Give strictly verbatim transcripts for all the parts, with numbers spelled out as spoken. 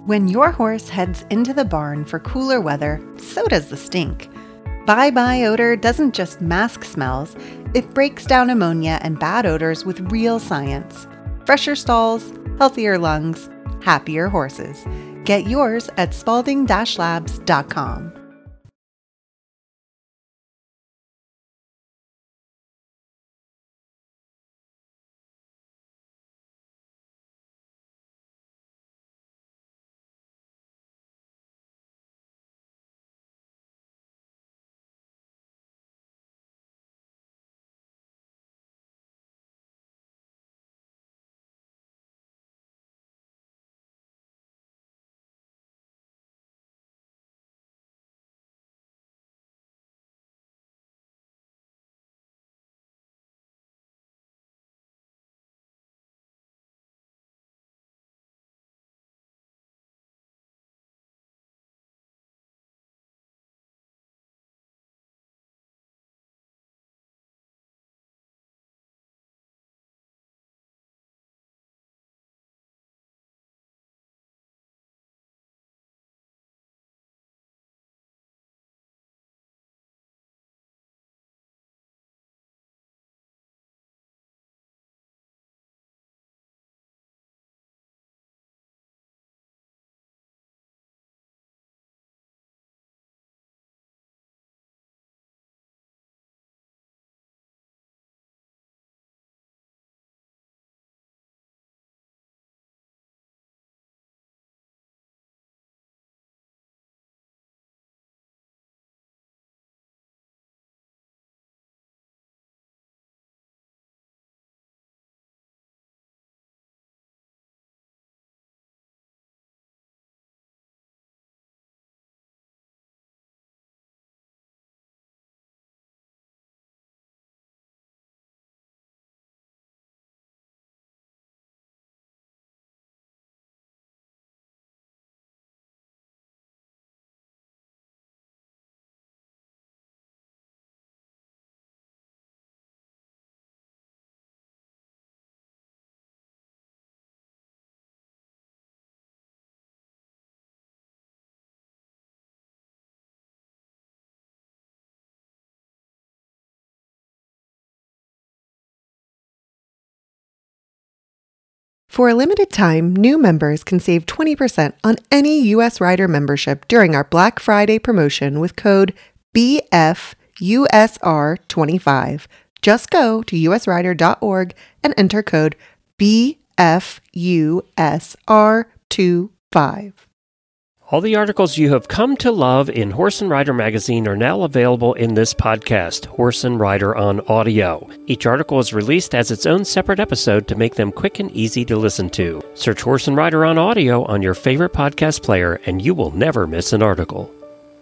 When your horse heads into the barn for cooler weather, so does the stink. Bye Bye Odor doesn't just mask smells, it breaks down ammonia and bad odors with real science. Fresher stalls, healthier lungs, happier horses. Get yours at spalding dash labs dot com. For a limited time, new members can save twenty percent on any U S Rider membership during our Black Friday promotion with code B F U S R twenty-five. Just go to U S rider dot org and enter code B F U S R twenty-five. All the articles you have come to love in Horse and Rider magazine are now available in this podcast, Horse and Rider on Audio. Each article is released as its own separate episode to make them quick and easy to listen to. Search Horse and Rider on Audio on your favorite podcast player, and you will never miss an article.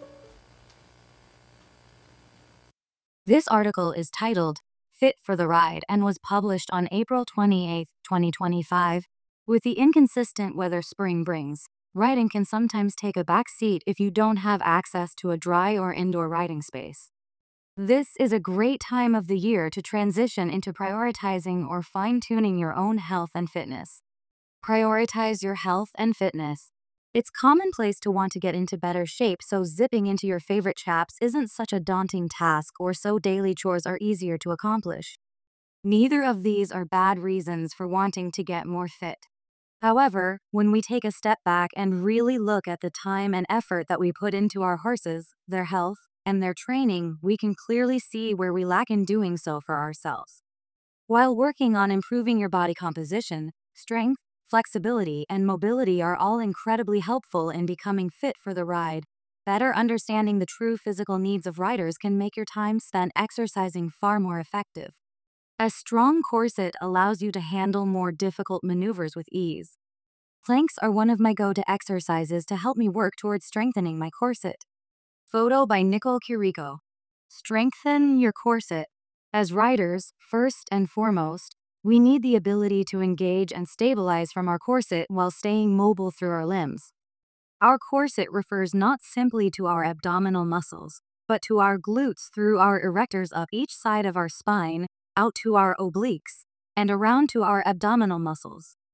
This article is titled Fit for the Ride and was published on April twenty-eighth, twenty twenty-five. With the inconsistent weather spring brings, riding can sometimes take a back seat if you don't have access to a dry or indoor riding space. This is a great time of the year to transition into prioritizing or fine-tuning your own health and fitness. Prioritize your health and fitness. It's commonplace to want to get into better shape, so zipping into your favorite chaps isn't such a daunting task, or so daily chores are easier to accomplish. Neither of these are bad reasons for wanting to get more fit. However, when we take a step back and really look at the time and effort that we put into our horses, their health, and their training, we can clearly see where we lack in doing so for ourselves. While working on improving your body composition, strength, flexibility, and mobility are all incredibly helpful in becoming fit for the ride, better understanding the true physical needs of riders can make your time spent exercising far more effective. A strong corset allows you to handle more difficult maneuvers with ease. Planks are one of my go-to exercises to help me work towards strengthening my corset. Photo by Nicole Chirico. Strengthen your corset. As riders, first and foremost, we need the ability to engage and stabilize from our corset while staying mobile through our limbs. Our corset refers not simply to our abdominal muscles, but to our glutes through our erectors up each side of our spine, out to our obliques, and around to our abdominal muscles.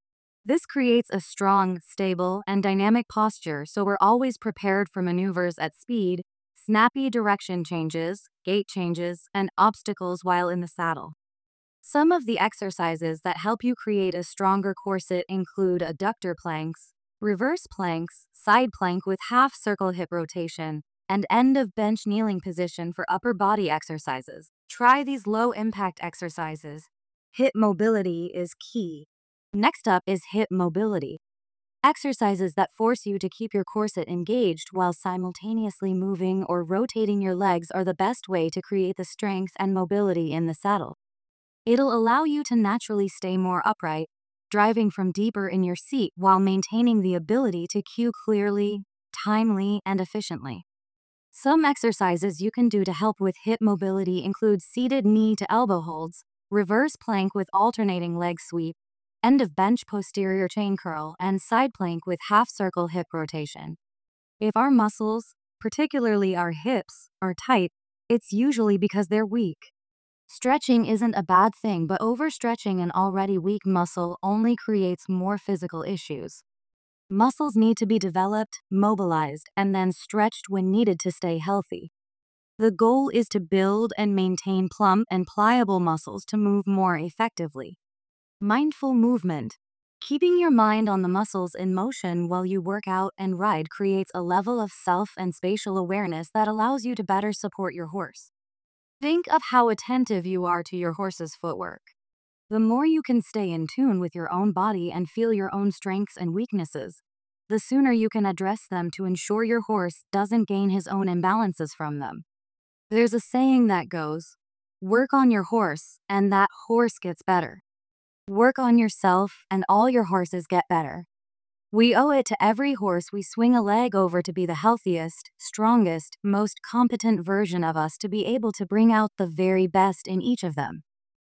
This creates a strong, stable, and dynamic posture so we're always prepared for maneuvers at speed, snappy direction changes, gait changes, and obstacles while in the saddle. Some of the exercises that help you create a stronger corset include adductor planks, reverse planks, side plank with half circle hip rotation, and end of bench kneeling position for upper body exercises. Try these low impact exercises. Hip mobility is key. Next up is hip mobility. Exercises that force you to keep your corset engaged while simultaneously moving or rotating your legs are the best way to create the strength and mobility in the saddle. It'll allow you to naturally stay more upright, driving from deeper in your seat while maintaining the ability to cue clearly, timely, and efficiently. Some exercises you can do to help with hip mobility include seated knee to elbow holds, reverse plank with alternating leg sweep, end of bench posterior chain curl, and side plank with half circle hip rotation. If our muscles, particularly our hips, are tight, it's usually because they're weak. Stretching isn't a bad thing, but overstretching an already weak muscle only creates more physical issues. Muscles need to be developed, mobilized, and then stretched when needed to stay healthy. The goal is to build and maintain plump and pliable muscles to move more effectively. Mindful movement. Keeping your mind on the muscles in motion while you work out and ride creates a level of self and spatial awareness that allows you to better support your horse. Think of how attentive you are to your horse's footwork. The more you can stay in tune with your own body and feel your own strengths and weaknesses, the sooner you can address them to ensure your horse doesn't gain his own imbalances from them. There's a saying that goes, work on your horse and that horse gets better. Work on yourself and all your horses get better. We owe it to every horse we swing a leg over to be the healthiest, strongest, most competent version of us to be able to bring out the very best in each of them.